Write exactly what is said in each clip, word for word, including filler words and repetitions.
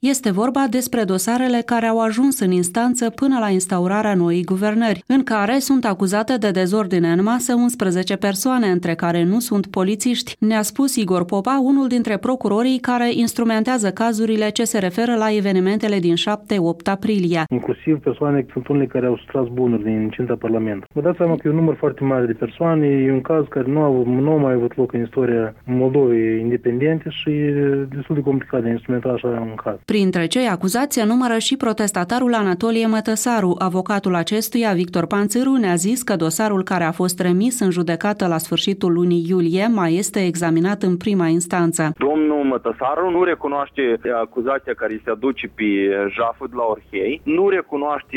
Este vorba despre dosarele care au ajuns în instanță până la instaurarea noii guvernări, în care sunt acuzate de dezordine în masă unsprezece persoane, între care nu sunt polițiști, ne-a spus Igor Popa, unul dintre procurorii care instrumentează cazurile ce se referă la evenimentele din șapte opt aprilie. Inclusiv persoane, sunt unele care au stras bunuri din incinta Parlamentului. Vă dați seama că e un număr foarte mare de persoane, e un caz care nu a, nu a mai avut loc în istoria Moldovei independente și e destul de complicat de instrumentat așa un caz. Printre cei acuzați se numără și protestatarul Anatolie Mătăsaru. Avocatul acestuia, Victor Panțâru, ne-a zis că dosarul care a fost remis în judecată la sfârșitul lunii iulie mai este examinat în prima instanță. Domnul Mătăsaru nu recunoaște acuzația care se aduce pe jaful de la Orhei, nu recunoaște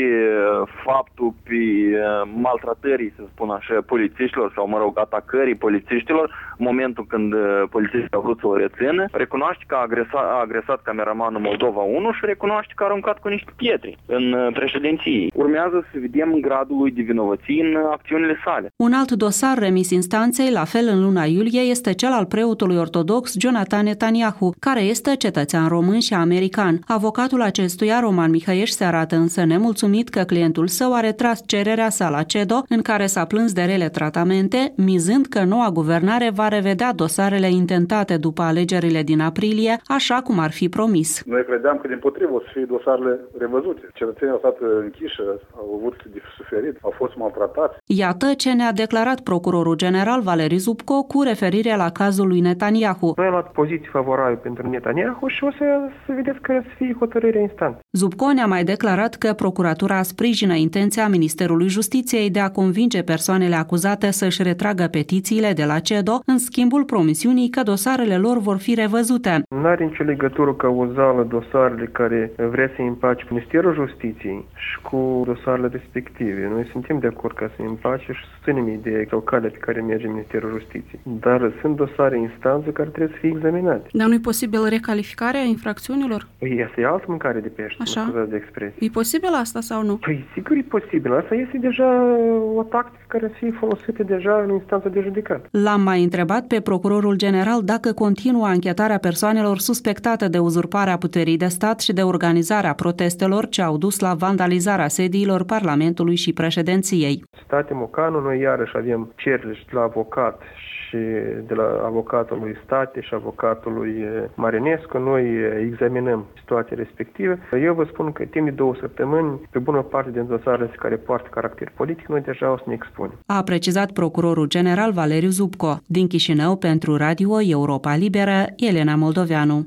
faptul pe maltratării, să spun așa, polițiștilor sau, mă rog, atacării polițiștilor în momentul când polițiștii au vrut să o rețină, recunoaște că a agresat, a agresat cameramanul Moldova unu și recunoaște că a aruncat cu niște pietre în președinție. Urmează să vedem gradul lui de vinovăție în acțiunile sale. Un alt dosar remis instanței, la fel în luna iulie, este cel al preotului ortodox Jonathan Netanyahu, care este cetățean român și american. Avocatul acestuia, Roman Mihăieș, se arată însă nemulțumit că clientul său a retras cererea sa la C E D O, în care s-a plâns de rele tratamente, mizând că noua guvernare va revedea dosarele intentate după alegerile din aprilie, așa cum ar fi promis. Noi credeam că, dimpotrivă, o să fie dosarele revăzute. Cetățenii au stat închiși, au avut de suferit, au fost maltratați. Iată ce ne-a declarat procurorul general Valeriu Zubco cu referire la cazul lui Netanyahu. Noi am luat poziții favorabile pentru Netanyahu și o să, să vedeți care să fie hotărârea instanței. Zubco ne-a mai declarat că procuratura sprijină intenția Ministerului Justiției de a convinge persoanele acuzate să-și retragă petițiile de la C E D O în schimbul promisiunii că dosarele lor vor fi revăzute. Nu are nicio legătură cauzală dosarele care vrea să împace Ministerul Justiției și cu dosarele respective. Noi suntem de acord ca să împace și susținem ideea sau calea pe care merge Ministerul Justiției. Dar sunt dosare instanțe care trebuie să fie examinate. Dar nu e posibil recalificarea infracțiunilor? Păi asta e altă mâncare de pește, Așa? mă scuzați de expresie. E posibil asta sau nu? Păi sigur e posibil. Asta este deja o tactică care să fie folosită deja în instanța de judecată. L-am mai întrebat pe procurorul general dacă continuă anchetarea persoanelor suspectate de uzurparea puterii de stat și de organizarea protestelor ce au dus la vandalizarea sediilor Parlamentului și președinției. State Mocanu, noi iarăși avem cereri de la avocat și de la avocatul lui State și avocatul lui Marinescu. Noi examinăm situația respectivă. Eu vă spun că timp de două săptămâni, pe bună parte din dosarele care poartă caracter politic, noi deja o să ne expunem. A precizat procurorul general Valeriu Zubco. Din Chișinău, pentru Radio Europa Liberă, Elena Moldoveanu.